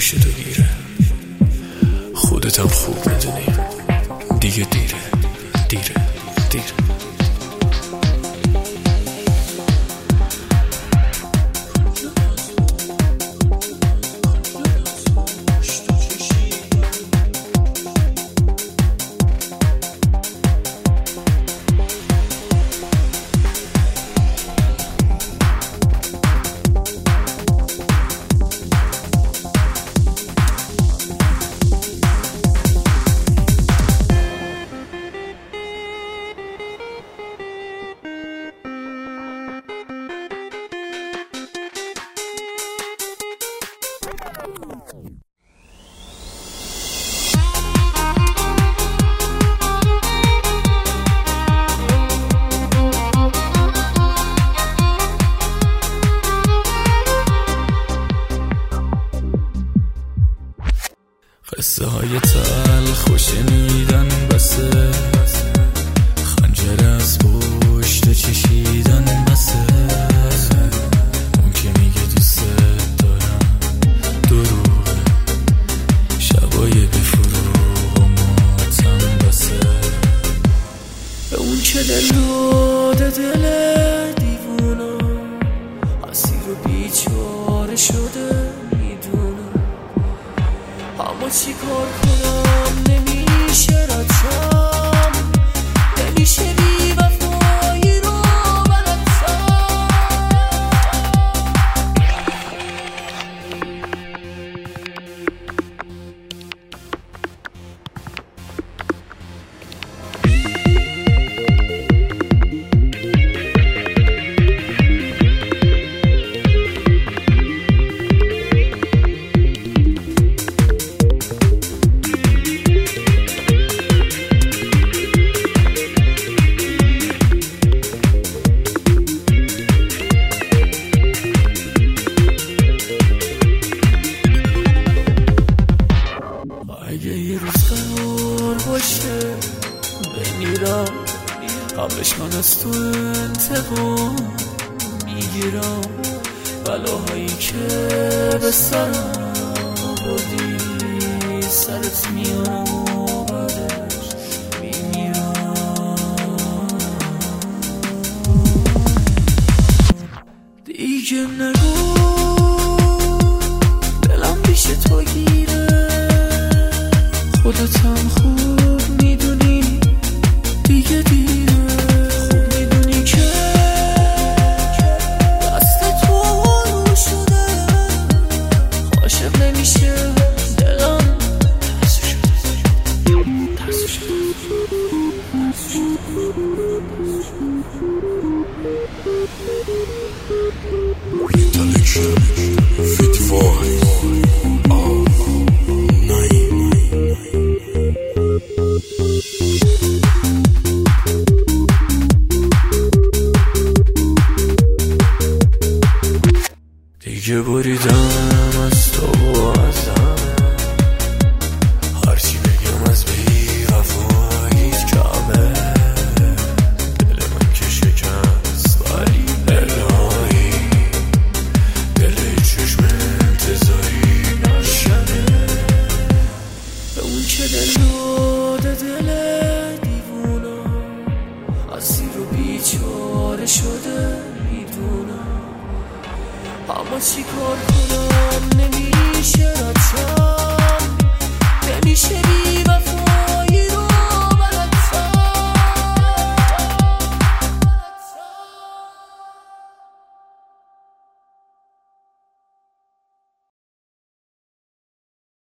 پیش تو گیره، خودتم خوب میدونی دیگه دیره دیره دیره. قصه های تلخ و شنیدن بسه، خنجر از پشت چشیدن بسه. اون که میگه دوست دارم دروغه، شبای بی فروغ و ماتم بسه. به اون که دل داده دل دیوونه، اسیر و بیچاره شده میدونه. اما چی کار کنم نمیشه ردشم، نمیشه بی وفایی رو بلدشم. اگه یه روز قرار باشه بمیرم، قبلش من از تو انتقام میگیرم. بلاهایی که به سرم آوردی سرت میارم و بعدش میمیرم. دیگه نگو دلم پیش تو گیره، خودتم خوب میدونی دیگه دیره. خوب میدونی که دست تو رو شده، عاشق نمیشه دلم ترسو شده ترسو شده. دیگه بریدم از تو و از همه، هرچی بگم از بی وفاییت کمه. دل من که شکست ولی الهی، دل چشم انتظاری نشنه. به اون که دل داده دل دیوونه، اسیر و بیچاره شده میدونه. اما چی کار کنم نمیشه ردشم.